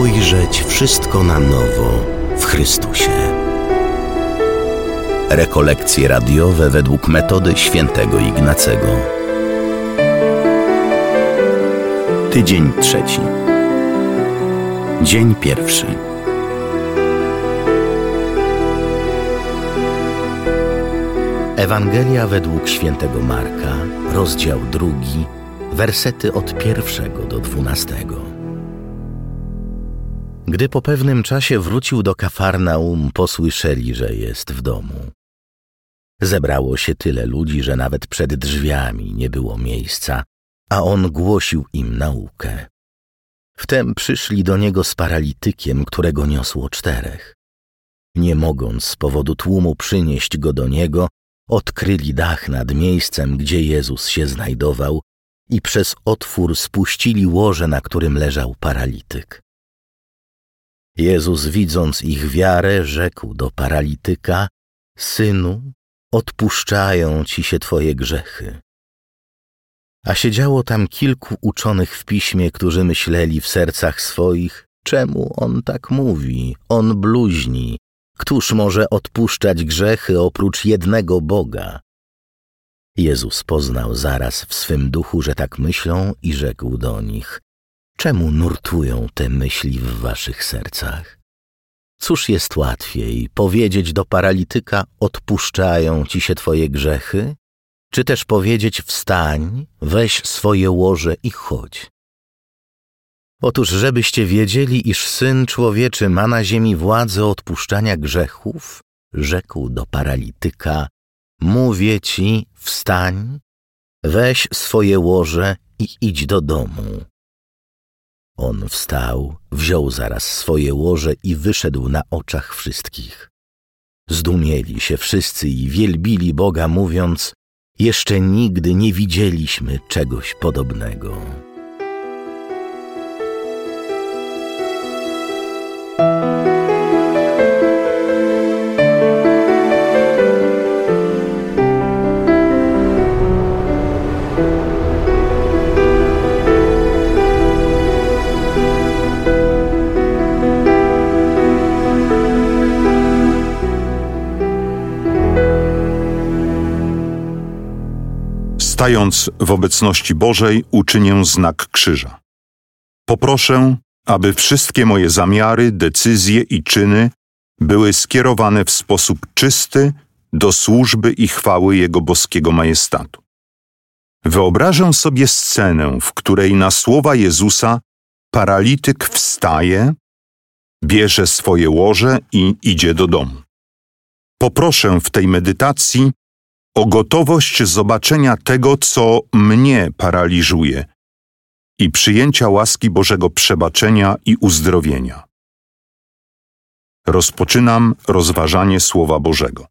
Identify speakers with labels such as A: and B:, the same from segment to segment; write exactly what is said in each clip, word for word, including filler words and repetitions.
A: ujrzeć wszystko na nowo w Chrystusie. Rekolekcje radiowe według metody świętego Ignacego. Tydzień trzeci. Dzień pierwszy. Ewangelia według świętego Marka, rozdział drugi, wersety od pierwszego do dwunastego. Gdy po pewnym czasie wrócił do Kafarnaum, posłyszeli, że jest w domu. Zebrało się tyle ludzi, że nawet przed drzwiami nie było miejsca, a on głosił im naukę. Wtem przyszli do niego z paralitykiem, którego niosło czterech. Nie mogąc z powodu tłumu przynieść go do niego, odkryli dach nad miejscem, gdzie Jezus się znajdował, i przez otwór spuścili łoże, na którym leżał paralityk. Jezus, widząc ich wiarę, rzekł do paralityka: Synu, odpuszczają ci się twoje grzechy. A siedziało tam kilku uczonych w piśmie, którzy myśleli w sercach swoich: czemu on tak mówi? On bluźni. Któż może odpuszczać grzechy oprócz jednego Boga? Jezus poznał zaraz w swym duchu, że tak myślą, i rzekł do nich: czemu nurtują te myśli w waszych sercach? Cóż jest łatwiej, powiedzieć do paralityka: odpuszczają ci się twoje grzechy? Czy też powiedzieć: wstań, weź swoje łoże i chodź? Otóż, żebyście wiedzieli, iż Syn Człowieczy ma na ziemi władzę odpuszczania grzechów, rzekł do paralityka: mówię ci, wstań, weź swoje łoże i idź do domu. On wstał, wziął zaraz swoje łoże i wyszedł na oczach wszystkich. Zdumieli się wszyscy i wielbili Boga, mówiąc: jeszcze nigdy nie widzieliśmy czegoś podobnego.
B: Stając w obecności Bożej, uczynię znak krzyża. Poproszę, aby wszystkie moje zamiary, decyzje i czyny były skierowane w sposób czysty do służby i chwały Jego boskiego majestatu. Wyobrażę sobie scenę, w której na słowa Jezusa paralityk wstaje, bierze swoje łoże i idzie do domu. Poproszę w tej medytacji o gotowość zobaczenia tego, co mnie paraliżuje, i przyjęcia łaski Bożego przebaczenia i uzdrowienia. Rozpoczynam rozważanie Słowa Bożego.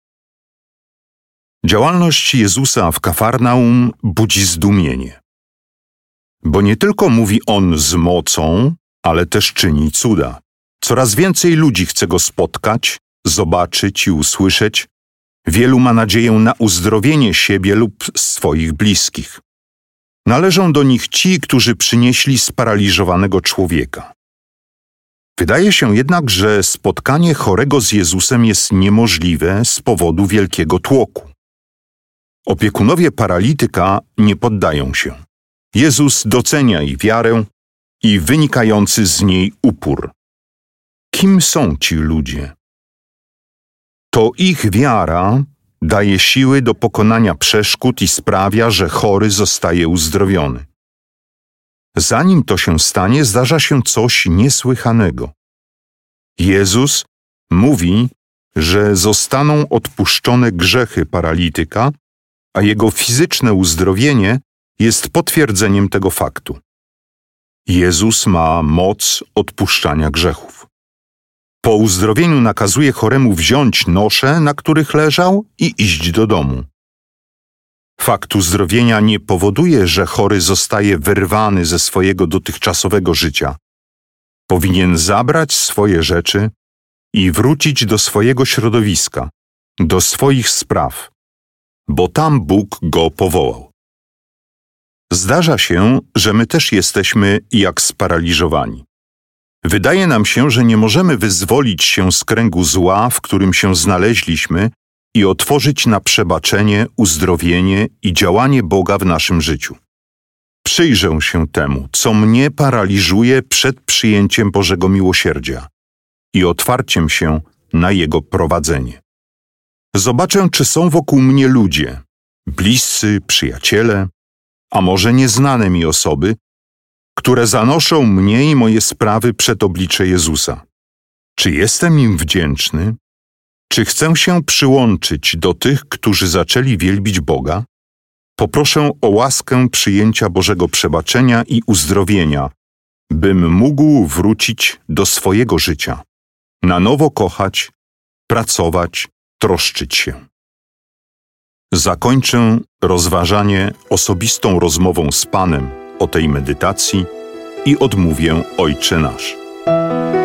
B: Działalność Jezusa w Kafarnaum budzi zdumienie, bo nie tylko mówi On z mocą, ale też czyni cuda. Coraz więcej ludzi chce Go spotkać, zobaczyć i usłyszeć. Wielu ma nadzieję na uzdrowienie siebie lub swoich bliskich. Należą do nich ci, którzy przynieśli sparaliżowanego człowieka. Wydaje się jednak, że spotkanie chorego z Jezusem jest niemożliwe z powodu wielkiego tłoku. Opiekunowie paralityka nie poddają się. Jezus docenia ich wiarę i wynikający z niej upór. Kim są ci ludzie? To ich wiara daje siły do pokonania przeszkód i sprawia, że chory zostaje uzdrowiony. Zanim to się stanie, zdarza się coś niesłychanego. Jezus mówi, że zostaną odpuszczone grzechy paralityka, a jego fizyczne uzdrowienie jest potwierdzeniem tego faktu. Jezus ma moc odpuszczania grzechów. Po uzdrowieniu nakazuje choremu wziąć nosze, na których leżał, i iść do domu. Fakt uzdrowienia nie powoduje, że chory zostaje wyrwany ze swojego dotychczasowego życia. Powinien zabrać swoje rzeczy i wrócić do swojego środowiska, do swoich spraw, bo tam Bóg go powołał. Zdarza się, że my też jesteśmy jak sparaliżowani. Wydaje nam się, że nie możemy wyzwolić się z kręgu zła, w którym się znaleźliśmy, i otworzyć na przebaczenie, uzdrowienie i działanie Boga w naszym życiu. Przyjrzę się temu, co mnie paraliżuje przed przyjęciem Bożego miłosierdzia i otwarciem się na Jego prowadzenie. Zobaczę, czy są wokół mnie ludzie, bliscy, przyjaciele, a może nieznane mi osoby, które zanoszą mnie i moje sprawy przed oblicze Jezusa. Czy jestem im wdzięczny? Czy chcę się przyłączyć do tych, którzy zaczęli wielbić Boga? Poproszę o łaskę przyjęcia Bożego przebaczenia i uzdrowienia, bym mógł wrócić do swojego życia, na nowo kochać, pracować, troszczyć się. Zakończę rozważanie osobistą rozmową z Panem o tej medytacji i odmówię Ojcze Nasz.